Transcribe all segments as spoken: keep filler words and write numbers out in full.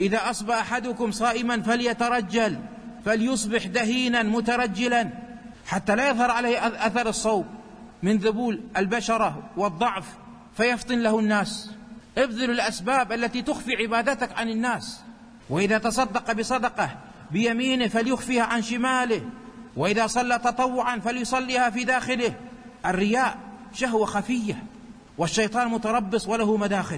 إذا أصبح أحدكم صائما فليترجل، فليصبح دهينا مترجلا حتى لا يظهر عليه أثر الصوم من ذبول البشرة والضعف فيفطن له الناس. ابذل الأسباب التي تخفي عبادتك عن الناس. وإذا تصدق بصدقة بيمينه فليخفيها عن شماله، وإذا صلى تطوعا فليصليها في داخله. الرياء شهوة خفية والشيطان متربص وله مداخل.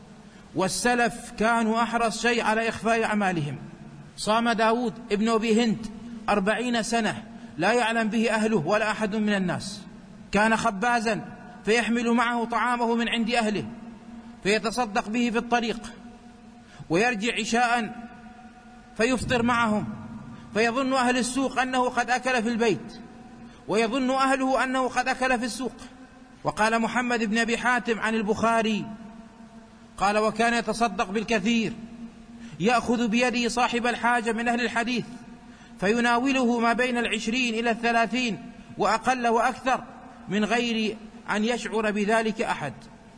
والسلف كانوا أحرص شيء على إخفاء أعمالهم. صام داود ابن أبي هند أربعين سنة لا يعلم به أهله ولا أحد من الناس. كان خبازا فيحمل معه طعامه من عند أهله فيتصدق به في الطريق، ويرجع عشاء فيفطر معهم، فيظن أهل السوق أنه قد أكل في البيت، ويظن أهله أنه قد أكل في السوق. وقال محمد بن أبي حاتم عن البخاري قال: وكان يتصدق بالكثير، يأخذ بيده صاحب الحاجة من أهل الحديث فيناوله ما بين العشرين إلى الثلاثين وأقل وأكثر من غير أن يشعر بذلك أحد.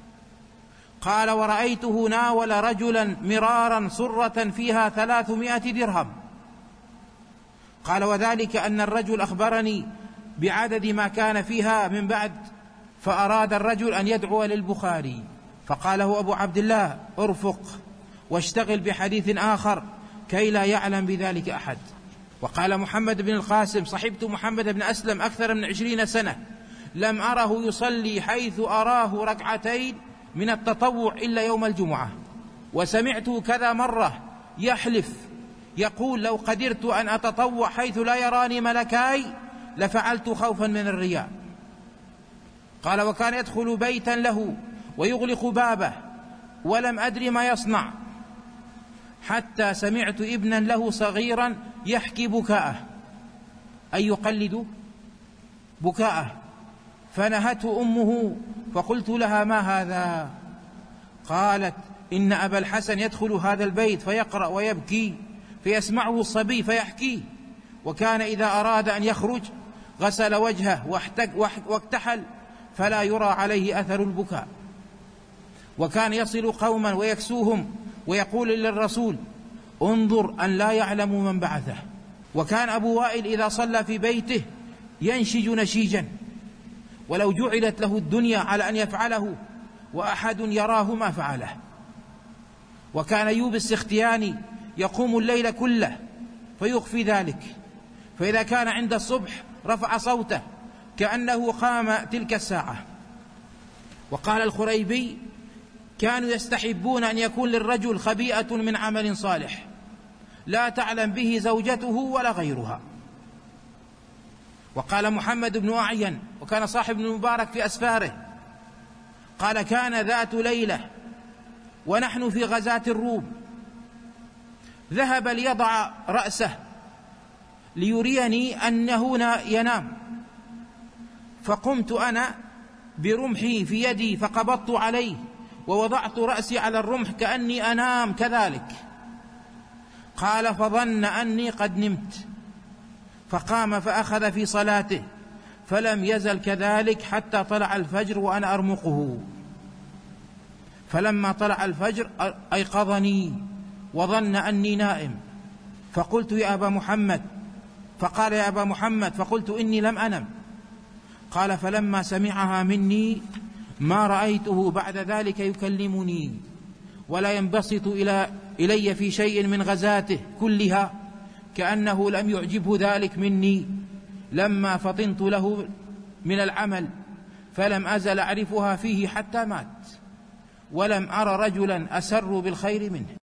قال: ورأيته ناول رجلا مرارا صرة فيها ثلاثمائة درهم. قال: وذلك أن الرجل أخبرني بعدد ما كان فيها من بعد، فأراد الرجل أن يدعو للبخاري فقال له أبو عبد الله: ارفق واشتغل بحديث آخر كي لا يعلم بذلك أحد. وقال محمد بن القاسم: صحبت محمد بن أسلم أكثر من عشرين سنة، لم أره يصلي حيث أراه ركعتين من التطوع إلا يوم الجمعة، وسمعته كذا مرة يحلف يقول: لو قدرت أن أتطوع حيث لا يراني ملكاي لفعلت خوفا من الرياء. قال: وكان يدخل بيتا له ويغلق بابه ولم أدري ما يصنع، حتى سمعت ابنا له صغيرا يحكي بكاءه، أي يقلد بكاءه، فنهته أمه فقلت لها: ما هذا؟ قالت: إن أبا الحسن يدخل هذا البيت فيقرأ ويبكي فيسمعه الصبي فيحكيه، وكان إذا أراد أن يخرج غسل وجهه واكتحل فلا يرى عليه أثر البكاء، وكان يصل قوما ويكسوهم ويقول للرسول: انظر أن لا يعلموا من بعثه. وكان أبو وائل إذا صلى في بيته ينشج نشيجا ولو جعلت له الدنيا على أن يفعله وأحد يراه ما فعله. وكان أيوب السختياني يقوم الليل كله فيخفي ذلك، فإذا كان عند الصبح رفع صوته كأنه قام تلك الساعة. وقال الخريبي: كانوا يستحبون أن يكون للرجل خبيئة من عمل صالح لا تعلم به زوجته ولا غيرها. وقال محمد بن أعين، وكان صاحب ابن المبارك في أسفاره، قال: كان ذات ليلة ونحن في غزاة الروم، ذهب ليضع رأسه ليريني أنه ينام، فقمت أنا برمحي في يدي فقبضت عليه ووضعت رأسي على الرمح كأني أنام كذلك. قال: فظن أني قد نمت، فقام فأخذ في صلاته، فلم يزل كذلك حتى طلع الفجر وأنا أرمقه. فلما طلع الفجر أيقظني وظن أني نائم، فقلت: يا أبا محمد، فقال: يا أبا محمد، فقلت: إني لم أنم. قال: فلما سمعها مني ما رأيته بعد ذلك يكلمني ولا ينبسط إلى إلي في شيء من غزاته كلها، كأنه لم يعجبه ذلك مني، لما فطنت له من العمل فلم أزل أعرفها فيه حتى مات، ولم أر رجلا أسر بالخير منه.